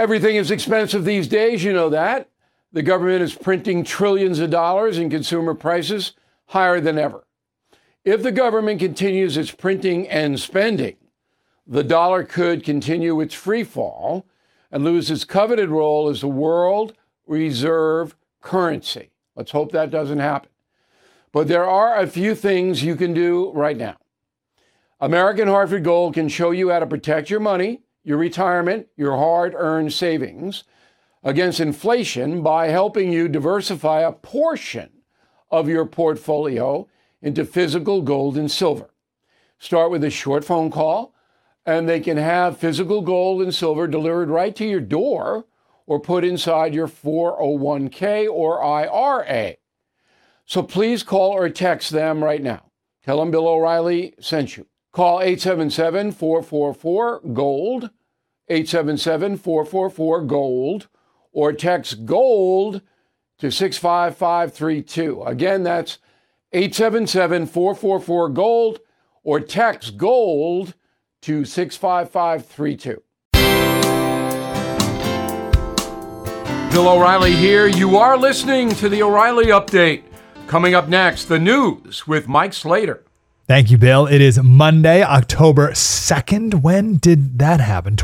Everything is expensive these days, you know that. The government is printing trillions of dollars and consumer prices higher than ever. If the government continues its printing and spending, the dollar could continue its free fall and lose its coveted role as the world reserve currency. Let's hope that doesn't happen. But there are a few things you can do right now. American Hartford Gold can show you how to protect your money, your retirement, your hard-earned savings against inflation by helping you diversify a portion of your portfolio into physical gold and silver. Start with a short phone call, and they can have physical gold and silver delivered right to your door or put inside your 401k or IRA. So please call or text them right now. Tell them Bill O'Reilly sent you. Call 877-444-GOLD, 877-444-GOLD, or text GOLD to 65532. Again, that's 877-444-GOLD, or text GOLD to 65532. Bill O'Reilly here. You are listening to the O'Reilly Update. Coming up next, the news with Mike Slater. Thank you, Bill. It is Monday, October 2nd. When did that happen?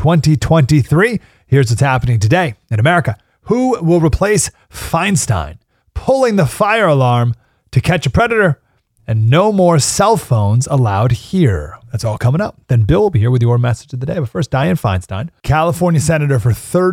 2023. Here's what's happening today in America. Who will replace Feinstein? Pulling the fire alarm to catch a predator. And no more cell phones allowed here. That's all coming up. Then Bill will be here with your message of the day. But first, Dianne Feinstein, California senator for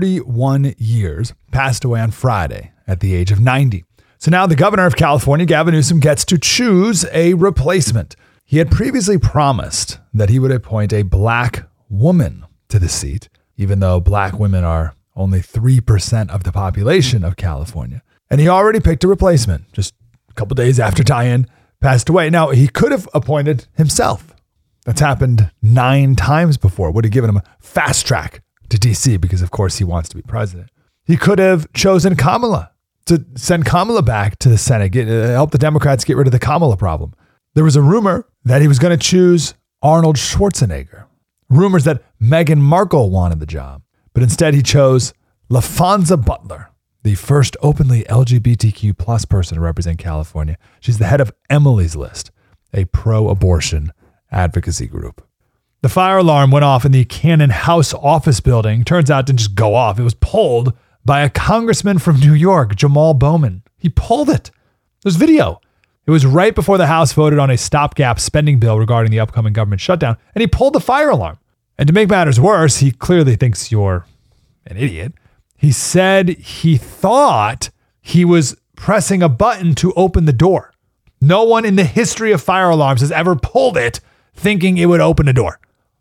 31 years, passed away on Friday at the age of 90. So now the governor of California, Gavin Newsom, gets to choose a replacement. He had previously promised that he would appoint a black woman to the seat, even though black women are only 3% of the population of California. And he already picked a replacement just a couple days after Dianne passed away. Now, he could have appointed himself. That's happened 9 times before. Would have given him a fast track to D.C. because, of course, he wants to be president. He could have chosen Kamala to send Kamala back to the Senate, help the Democrats get rid of the Kamala problem. There was a rumor that he was going to choose Arnold Schwarzenegger. Rumors that Meghan Markle wanted the job. But instead, he chose LaFonza Butler, the first openly LGBTQ plus person to represent California. She's the head of Emily's List, a pro-abortion advocacy group. The fire alarm went off in the Cannon House office building. Turns out it didn't just go off. It was pulled by a congressman from New York, Jamal Bowman. He pulled it. There's video. It was right before the House voted on a stopgap spending bill regarding the upcoming government shutdown, and he pulled the fire alarm. And to make matters worse, he clearly thinks you're an idiot. He said he thought he was pressing a button to open the door. No one in the history of fire alarms has ever pulled it thinking it would open a door.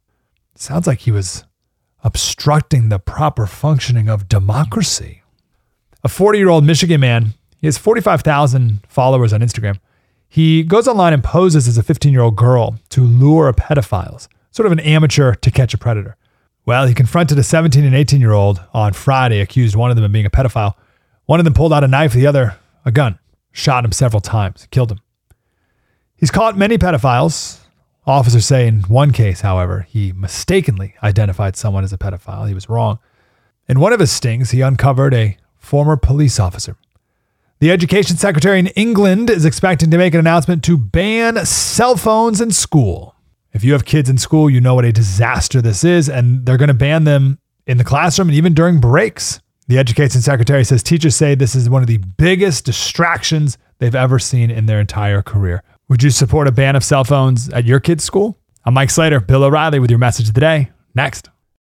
Sounds like he was obstructing the proper functioning of democracy. A 40-year-old Michigan man, he has 45,000 followers on Instagram. He goes online and poses as a 15-year-old girl to lure pedophiles, sort of an amateur to catch a predator. Well, he confronted a 17 and 18-year-old on Friday, accused one of them of being a pedophile. One of them pulled out a knife, the other a gun, shot him several times, killed him. He's caught many pedophiles. Officers say in one case, however, he mistakenly identified someone as a pedophile. He was wrong. In one of his stings, he uncovered a former police officer. The education secretary in England is expecting to make an announcement to ban cell phones in school. If you have kids in school, you know what a disaster this is, and they're going to ban them in the classroom and even during breaks. The education secretary says teachers say this is one of the biggest distractions they've ever seen in their entire career. Would you support a ban of cell phones at your kid's school? I'm Mike Slater, Bill O'Reilly with your message of the day. Next.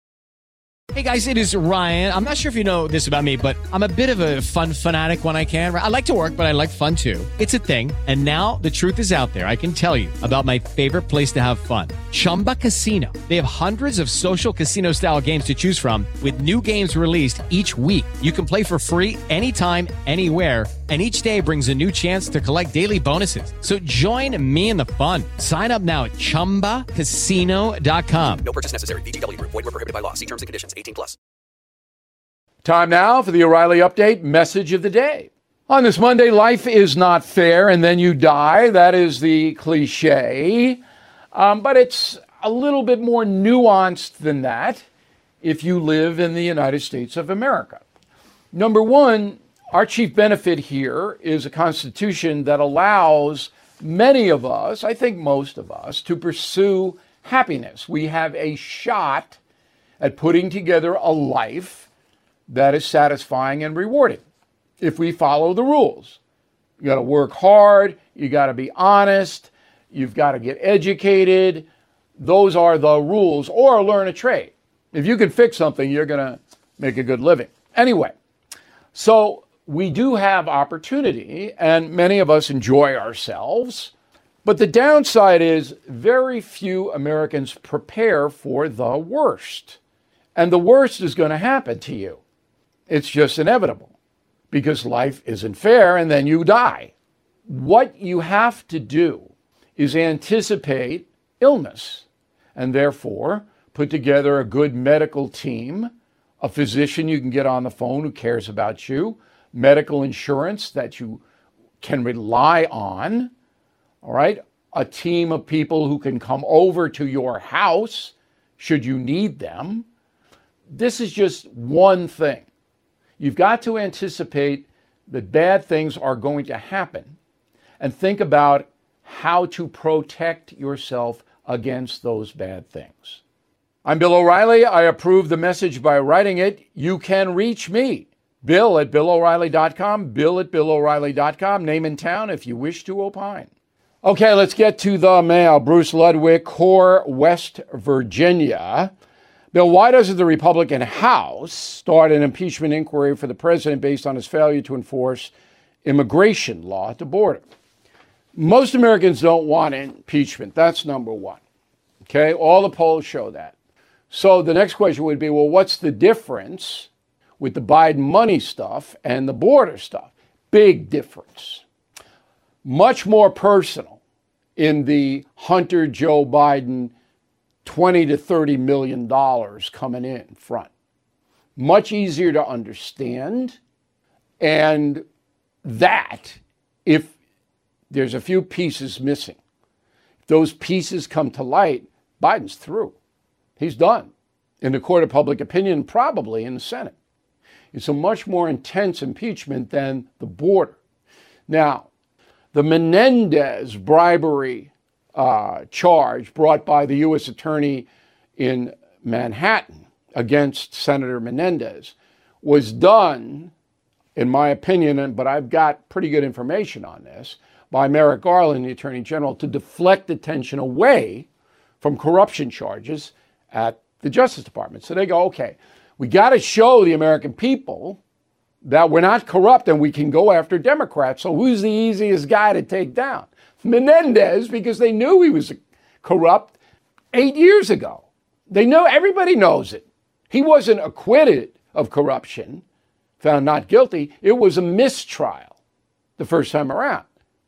Hey guys, it is Ryan. I'm not sure if you know this about me, but I'm a bit of a fun fanatic when I can. I like to work, but I like fun too. It's a thing. And now the truth is out there. I can tell you about my favorite place to have fun. Chumba Casino. They have hundreds of social casino style games to choose from with new games released each week. You can play for free anytime, anywhere. And each day brings a new chance to collect daily bonuses. So join me in the fun. Sign up now at ChumbaCasino.com. No purchase necessary. VGW. Void where prohibited by law. See terms and conditions. 18+. Time now for the O'Reilly Update message of the day. On this Monday, life is not fair and then you die. That is the cliche. But it's a little bit more nuanced than that. if you live in the United States of America. Number one, our chief benefit here is a Constitution that allows many of us, I think most of us, to pursue happiness. We have a shot at putting together a life that is satisfying and rewarding if we follow the rules. You got to work hard, you got to be honest, you've got to get educated. Those are the rules, or learn a trade. If you can fix something, you're going to make a good living. Anyway, so we do have opportunity, and many of us enjoy ourselves. But the downside is very few Americans prepare for the worst. And the worst is going to happen to you. It's just inevitable because life isn't fair and then you die. What you have to do is anticipate illness and therefore put together a good medical team, a physician you can get on the phone who cares about you, medical insurance that you can rely on, all right? A team of people who can come over to your house should you need them. This is just one thing. You've got to anticipate that bad things are going to happen and think about how to protect yourself against those bad things. I'm Bill O'Reilly. I approve the message by writing it. You can reach me, Bill at BillO'Reilly.com, Bill at BillO'Reilly.com, name and town if you wish to opine. Okay, let's get to the mail. Bruce Ludwig, Core, West Virginia. Bill, why doesn't the Republican House start an impeachment inquiry for the president based on his failure to enforce immigration law at the border? Most Americans don't want impeachment. That's number one. Okay, all the polls show that. So the next question would be, well, what's the difference with the Biden money stuff and the border stuff? Big difference. Much more personal in the Hunter Joe Biden $20 to $30 million coming in front. Much easier to understand. And that, if there's a few pieces missing, if those pieces come to light, Biden's through. He's done. In the court of public opinion, probably in the Senate. It's a much more intense impeachment than the border. Now, the Menendez bribery charge brought by the U.S. attorney in Manhattan against Senator Menendez was done, in my opinion, but I've got pretty good information on this, by Merrick Garland, the Attorney General, to deflect attention away from corruption charges at the Justice Department. So they go, okay, we got to show the American people that we're not corrupt and we can go after Democrats. So who's the easiest guy to take down? Menendez, because they knew he was corrupt 8 years ago. They know, everybody knows it. He wasn't acquitted of corruption, found not guilty. It was a mistrial the first time around.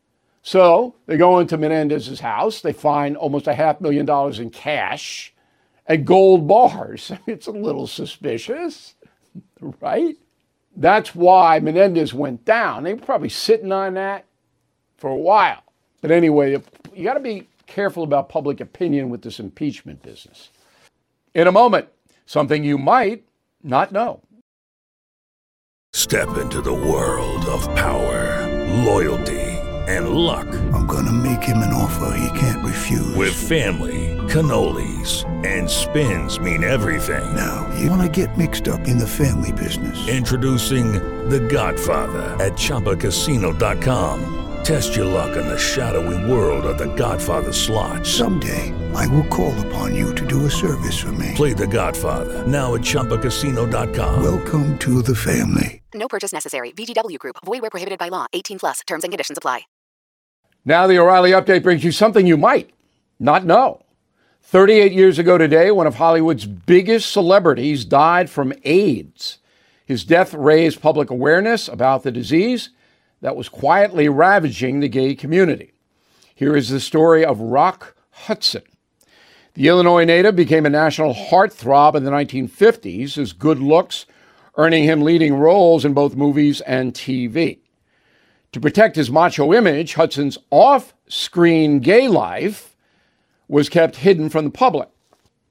So they go into Menendez's house. They find almost $500,000 in cash and gold bars. It's a little suspicious, right? That's why Menendez went down. They were probably sitting on that for a while. But anyway, you got to be careful about public opinion with this impeachment business. In a moment, something you might not know. Step into the world of power, loyalty, and luck. I'm going to make him an offer he can't refuse. With family, cannolis, and spins mean everything. Now, you want to get mixed up in the family business. Introducing The Godfather at ChumbaCasino.com. Test your luck in the shadowy world of The Godfather slot. Someday, I will call upon you to do a service for me. Play The Godfather now at ChumbaCasino.com. Welcome to the family. No purchase necessary. VGW Group. Void where prohibited by law. 18 plus. Terms and conditions apply. Now the O'Reilly Update brings you something you might not know. 38 years ago today, one of Hollywood's biggest celebrities died from AIDS. His death raised public awareness about the disease that was quietly ravaging the gay community. Here is the story of Rock Hudson. The Illinois native became a national heartthrob in the 1950s, his good looks earning him leading roles in both movies and TV. To protect his macho image, Hudson's off-screen gay life was kept hidden from the public.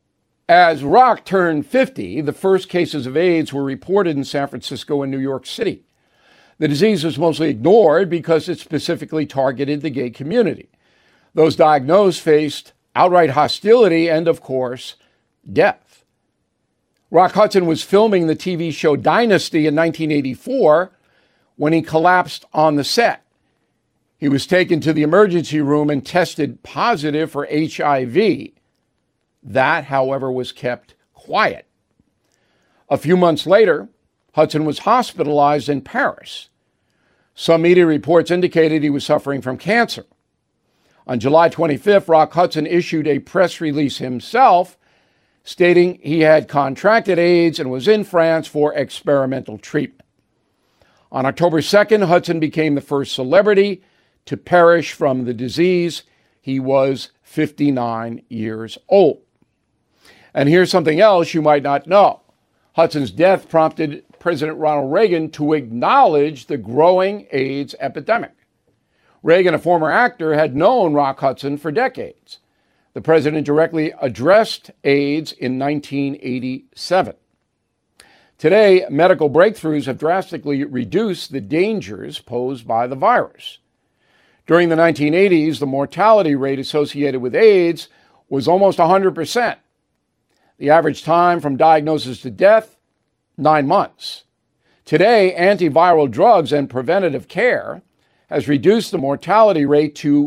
As Rock turned 50, the first cases of AIDS were reported in San Francisco and New York City. The disease was mostly ignored because it specifically targeted the gay community. Those diagnosed faced outright hostility and, of course, death. Rock Hudson was filming the TV show Dynasty in 1984 when he collapsed on the set. He was taken to the emergency room and tested positive for HIV. That, however, was kept quiet. A few months later, Hudson was hospitalized in Paris. Some media reports indicated he was suffering from cancer. On July 25th, Rock Hudson issued a press release himself, stating he had contracted AIDS and was in France for experimental treatment. On October 2nd, Hudson became the first celebrity to perish from the disease. He was 59 years old. And here's something else you might not know. Hudson's death prompted President Ronald Reagan to acknowledge the growing AIDS epidemic. Reagan, a former actor, had known Rock Hudson for decades. The president directly addressed AIDS in 1987. Today, medical breakthroughs have drastically reduced the dangers posed by the virus. During the 1980s, the mortality rate associated with AIDS was almost 100%. The average time from diagnosis to death, 9 months. Today, antiviral drugs and preventative care has reduced the mortality rate to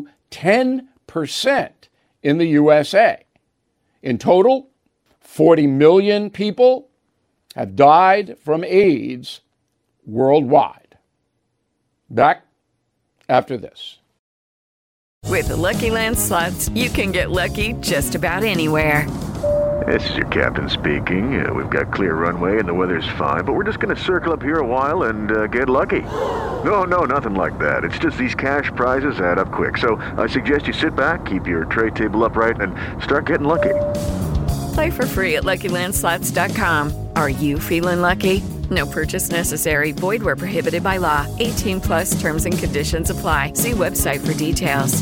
10% in the USA. In total, 40 million people have died from AIDS worldwide. Back after this. With the Lucky Land Slots, you can get lucky just about anywhere. This is your captain speaking. We've got clear runway and the weather's fine, but we're just going to circle up here a while and get lucky. No, nothing like that. It's just these cash prizes add up quick. So I suggest you sit back, keep your tray table upright, and start getting lucky. Play for free at LuckyLandSlots.com. Are you feeling lucky? No purchase necessary. Void where prohibited by law. 18 plus terms and conditions apply. See website for details.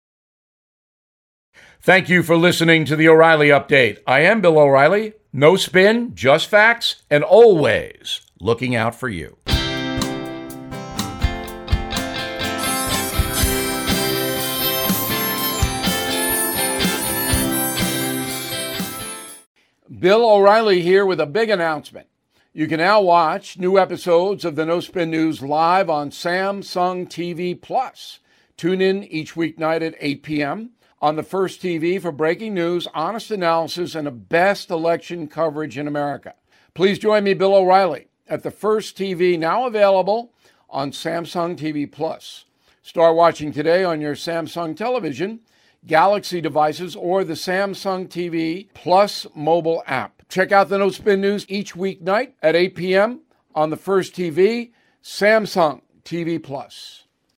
Thank you for listening to the O'Reilly Update. I am Bill O'Reilly. No spin, just facts, and always looking out for you. Bill O'Reilly here with a big announcement. You can now watch new episodes of the No Spin News live on Samsung TV Plus. Tune in each weeknight at 8 p.m. on the First TV for breaking news, honest analysis, and the best election coverage in America. Please join me, Bill O'Reilly, at the First TV, now available on Samsung TV Plus. Start watching today on your Samsung television, Galaxy devices, or the Samsung TV Plus mobile app. Check out the No Spin News each weeknight at 8 p.m. on the First TV, Samsung TV Plus.